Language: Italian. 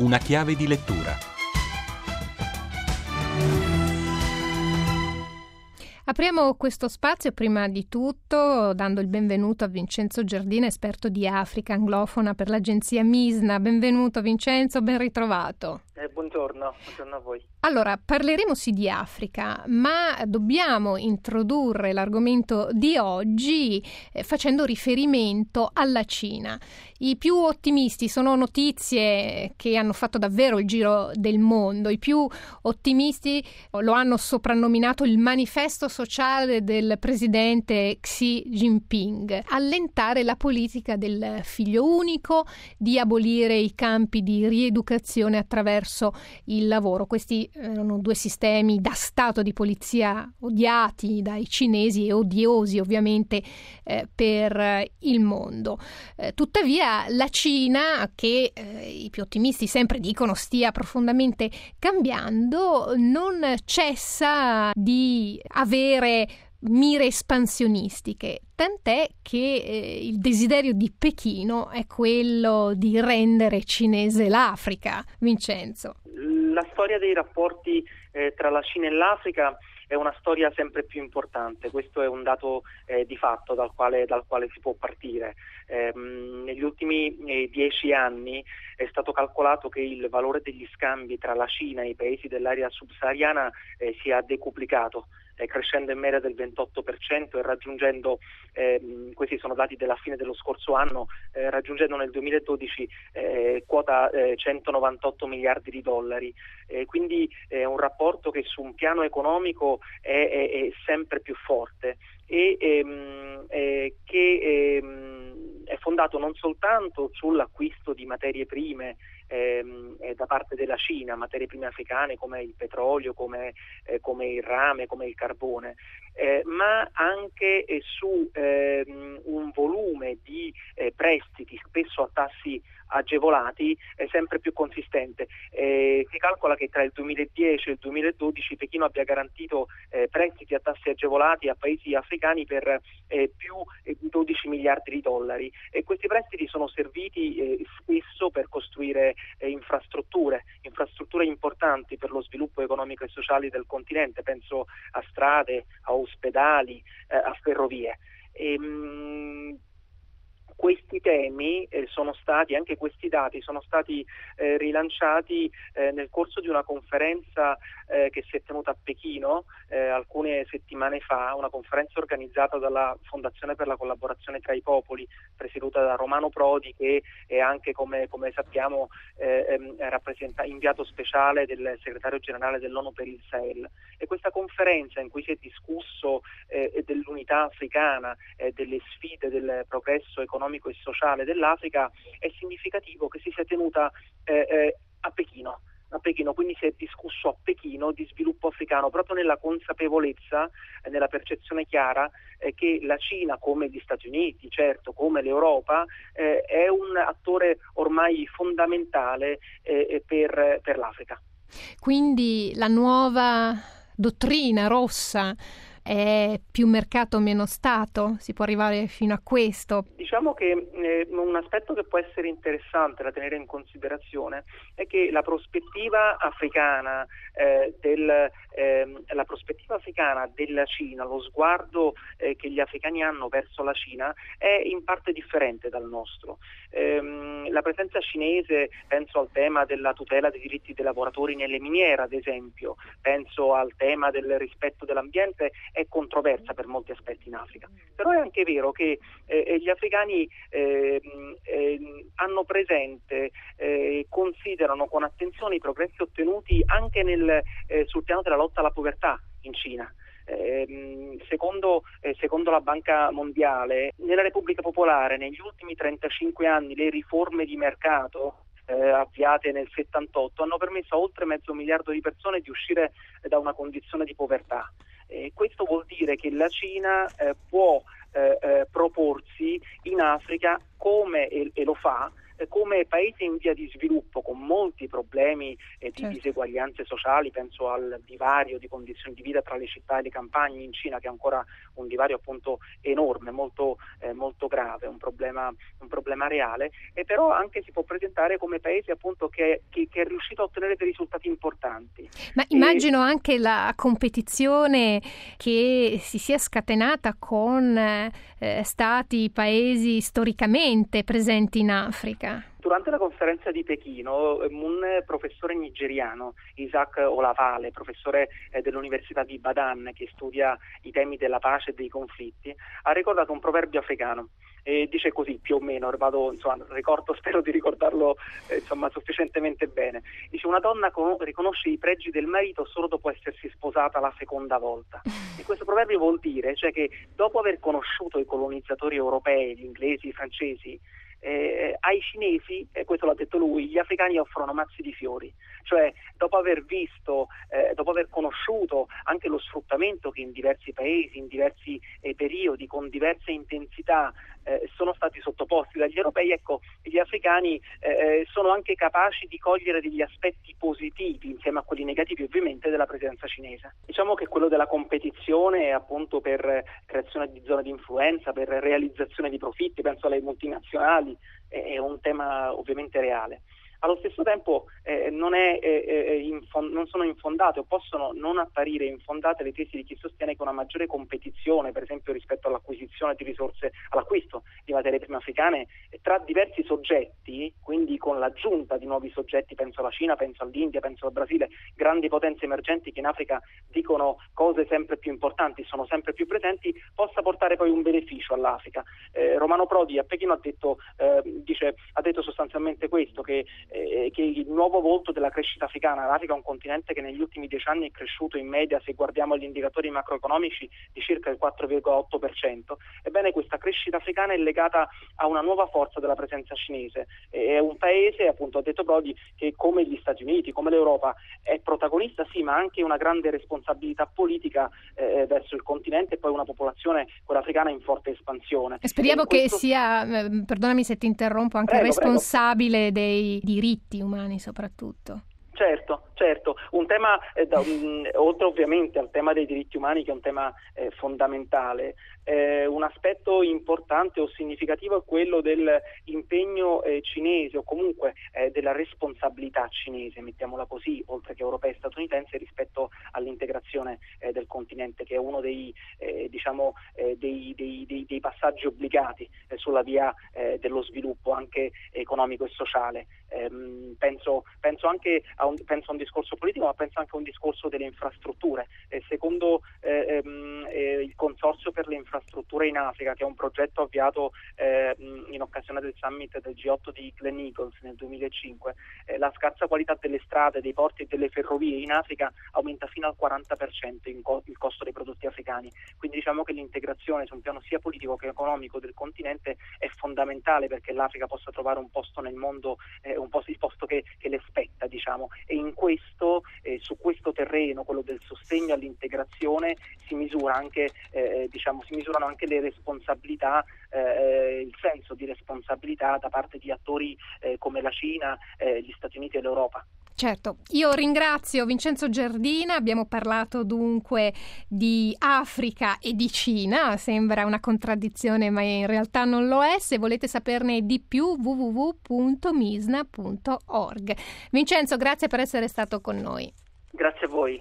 Una chiave di lettura. Apriamo questo spazio prima di tutto dando il benvenuto a Vincenzo Giardina, esperto di Africa anglofona per l'agenzia MISNA. Benvenuto Vincenzo, ben ritrovato. Buongiorno a voi. Allora, parleremo sì di Africa, ma dobbiamo introdurre l'argomento di oggi facendo riferimento alla Cina. I più ottimisti sono notizie che hanno fatto davvero il giro del mondo. I più ottimisti lo hanno soprannominato il manifesto sociale del presidente Xi Jinping. Allentare la politica del figlio unico, di abolire i campi di rieducazione attraverso il lavoro. Questi erano due sistemi da stato di polizia odiati dai cinesi e odiosi ovviamente per il mondo. Tuttavia la Cina, che i più ottimisti sempre dicono stia profondamente cambiando, non cessa di avere mire espansionistiche, tant'è che il desiderio di Pechino è quello di rendere cinese l'Africa. Vincenzo. La storia dei rapporti tra la Cina e l'Africa è una storia sempre più importante. Questo è un dato di fatto dal quale si può partire. Negli ultimi 10 anni è stato calcolato che il valore degli scambi tra la Cina e i paesi dell'area subsahariana sia decuplicato, crescendo in media del 28% e raggiungendo, questi sono dati della fine dello scorso anno, raggiungendo nel 2012 quota 198 miliardi di dollari. Quindi è un rapporto che su un piano economico è sempre più forte e che è fondato non soltanto sull'acquisto di materie prime da parte della Cina, materie prime africane come il petrolio, come il rame, come il carbone, ma anche su un volume di prestiti spesso a tassi agevolati sempre più consistente. Si calcola che tra il 2010 e il 2012 Pechino abbia garantito prestiti a tassi agevolati a paesi africani per più 12 miliardi di dollari, e questi prestiti sono serviti spesso per costruire infrastrutture importanti per lo sviluppo economico e sociale del continente. Penso a strade, a ospedali, a ferrovie. Questi temi sono stati, anche questi dati sono stati rilanciati nel corso di una conferenza che si è tenuta a Pechino alcune settimane fa, una conferenza organizzata dalla Fondazione per la collaborazione tra i popoli, presieduta da Romano Prodi, che è anche, come sappiamo, inviato speciale del segretario generale dell'ONU per il Sahel. E questa conferenza, in cui si è discusso dell'unità africana, delle sfide del progresso economico e sociale dell'Africa, è significativo che si sia tenuta a Pechino. Quindi si è discusso a Pechino di sviluppo africano, proprio nella consapevolezza, nella percezione chiara che la Cina, come gli Stati Uniti, certo, come l'Europa, è un attore ormai fondamentale per l'Africa. Quindi la nuova dottrina rossa è più mercato meno Stato? Si può arrivare fino a questo? Diciamo che un aspetto che può essere interessante da tenere in considerazione è che la prospettiva africana della Cina, lo sguardo che gli africani hanno verso la Cina è in parte differente dal nostro. La presenza cinese, penso al tema della tutela dei diritti dei lavoratori nelle miniere, ad esempio, penso al tema del rispetto dell'ambiente, è controversa per molti aspetti in Africa. Però è anche vero che gli africani hanno presente, considerano con attenzione i progressi ottenuti anche sul piano della lotta alla povertà in Cina. Secondo la Banca Mondiale, nella Repubblica Popolare negli ultimi 35 anni le riforme di mercato avviate nel 78 hanno permesso a oltre 500 milioni di persone di uscire da una condizione di povertà. Questo vuol dire che la Cina può proporsi in Africa come e lo fa come paese in via di sviluppo con molti problemi di diseguaglianze sociali, penso al divario di condizioni di vita tra le città e le campagne in Cina, che è ancora un divario appunto enorme, molto grave, un problema reale, e però anche si può presentare come paese appunto che è riuscito a ottenere dei risultati importanti. Ma immagino anche la competizione che si sia scatenata con stati, paesi storicamente presenti in Africa. Durante la conferenza di Pechino, un professore nigeriano, Isaac Olavale, professore dell'Università di Badan, che studia i temi della pace e dei conflitti, ha ricordato un proverbio africano. E dice così, più o meno, spero di ricordarlo sufficientemente bene. Dice: una donna riconosce i pregi del marito solo dopo essersi sposata la seconda volta. E questo proverbio vuol dire che dopo aver conosciuto i colonizzatori europei, gli inglesi, i francesi, ai cinesi, questo l'ha detto lui, gli africani offrono mazzi di fiori, cioè dopo aver visto, dopo aver conosciuto anche lo sfruttamento che in diversi paesi, in diversi periodi, con diverse intensità sono stati sottoposti dagli europei, ecco, gli africani sono anche capaci di cogliere degli aspetti positivi, insieme a quelli negativi ovviamente, della presenza cinese. Diciamo che quello della competizione appunto per creazione di zone di influenza, per realizzazione di profitti, penso alle multinazionali, è un tema ovviamente reale. Allo stesso tempo non sono infondate o possono non apparire infondate le tesi di chi sostiene che una maggiore competizione, per esempio rispetto all'acquisizione di risorse, all'acquisto di materie prime africane tra diversi soggetti, quindi con l'aggiunta di nuovi soggetti, penso alla Cina, penso all'India, penso al Brasile, grandi potenze emergenti che in Africa dicono cose sempre più importanti, sono sempre più presenti, possa portare poi un beneficio all'Africa. Romano Prodi a Pechino ha detto sostanzialmente questo, che il nuovo volto della crescita africana. L'Africa è un continente che negli ultimi 10 anni è cresciuto in media, se guardiamo gli indicatori macroeconomici, di circa il 4,8%. Ebbene, questa crescita africana è legata a una nuova forza della presenza cinese. È un paese, appunto, ha detto Prodi, che come gli Stati Uniti, come l'Europa, è protagonista sì, ma anche una grande responsabilità politica verso il continente, e poi una popolazione, quella africana, in forte espansione. E speriamo che sia, perdonami se ti interrompo, anche responsabile dei diritti umani soprattutto. Certo, un tema, oltre ovviamente al tema dei diritti umani, che è un tema fondamentale, un aspetto importante o significativo è quello dell'impegno cinese, o comunque della responsabilità cinese, mettiamola così, oltre che europea e statunitense, rispetto all'integrazione del continente, che è uno dei passaggi obbligati sulla via dello sviluppo anche economico e sociale. Penso anche a un discorso politico, ma penso anche a un discorso delle infrastrutture. Secondo il Consorzio per le infrastrutture in Africa, che è un progetto avviato in occasione del summit del G8 di Glen Eagles nel 2005, la scarsa qualità delle strade, dei porti e delle ferrovie in Africa aumenta fino al 40% il costo dei prodotti africani. Quindi diciamo che l'integrazione su un piano sia politico che economico del continente è fondamentale perché l'Africa possa trovare un posto nel mondo, il posto che le spetta, diciamo, e in questo, su questo terreno, quello del sostegno all'integrazione, si misurano anche le responsabilità, il senso di responsabilità da parte di attori come la Cina, gli Stati Uniti e l'Europa. Certo, io ringrazio Vincenzo Giardina, abbiamo parlato dunque di Africa e di Cina, sembra una contraddizione ma in realtà non lo è. Se volete saperne di più, www.misna.org. Vincenzo, grazie per essere stato con noi. Grazie a voi.